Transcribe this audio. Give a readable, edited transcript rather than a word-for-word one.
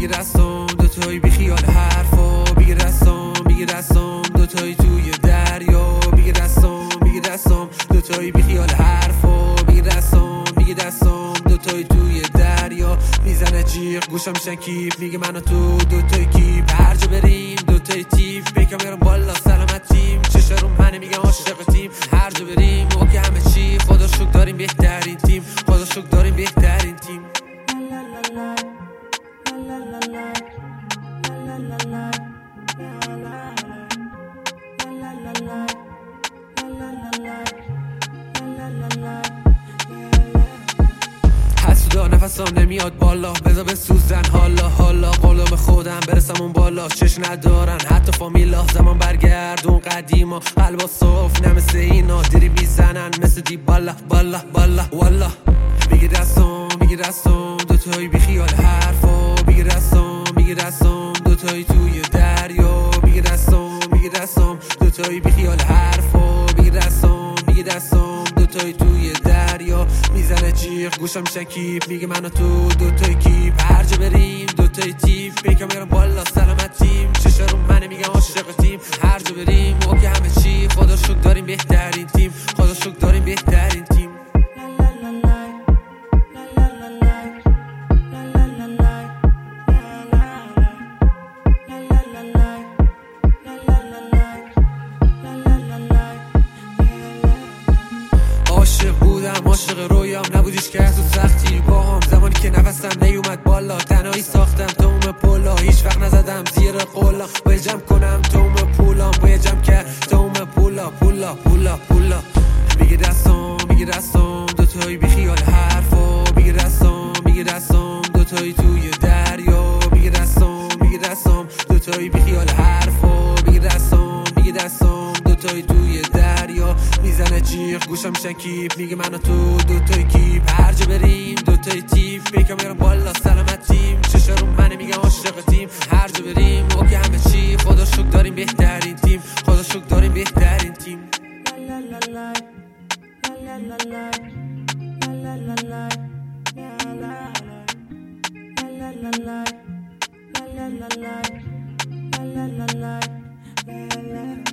بگیر دستم دوتایی بی خیال حرفا، بگیر دستم دوتایی توی دریا، بگیر دستم دوتایی بی خیال حرفا، بگیر دستم دوتایی توی دریا. میزنه جیغ گوشم میشن کیف، میگه من و تو دوتایی کیپ، هر جا بریم دوتایی تیپ، بیکم میرم بالا سلامتیم، چشم رو منه میگه عاشق تیم، هر جا بریم اوکی همه چی، خدا شکر داریم بهترین تیم، خدا شکر داریم بهترین تیم. حسودا نفسم نمیاد بالا، بذار بسوزن حالا قولم خودم برسم اون بالا، چش ندارن حتی فامیلا، زمان برگردون قدیما، قلبا صاف نه مثل اینا، دیری میزنن مثل دی بالا والا. بگیر دستم دوتایی بی خیال حرفا، بگیر دستم دوتایی توی دریا، بگیر دستم دوتایی بی خیال حرفا، بگیر دستم دوتایی توی دریا. میزنه جیغ گوشم میشن کیپ، میگه من و تو دوتایی کیپ، هر جا بریم دوتایی تیپ، بیکم میرم بالا سلامتیم، چشم رو منه میگم عاشق تیم، هر جا بریم اوکی همه چی، خدا شکر داریم بهترین تیم، خدا شکر داریم بهترین تیم. عاشق بودم عاشق رویام، نبودیش که از تو سختی باهام، زمانی که نفسم نیومد بالا، تنهایی ساختم توم پولا، هیچ وقت نزدم زیر قولا، باید جمع کنم توم پولام، باید جمع کرد توم پولا. بگیر دستم دوتایی بی خیال حرفا، بگیر دستم دوتایی توی دریا، بگیر دستم دوتایی بی خیال حرفا، بگیر دستم دوتایی توی دریا. میزنه جیغ گوشم میشن کیپ، میگه من و تو دوتایی کیپ، هر جا بریم دوتایی تیپ، بیکم میرم بالا سلامتیم، چشم رو منه میگم عاشق تیم، هر جا بریم اوکی همه چی، خدا شکر داریم بهترین تیم، خدا شکر داریم بهترین تیم. La la la la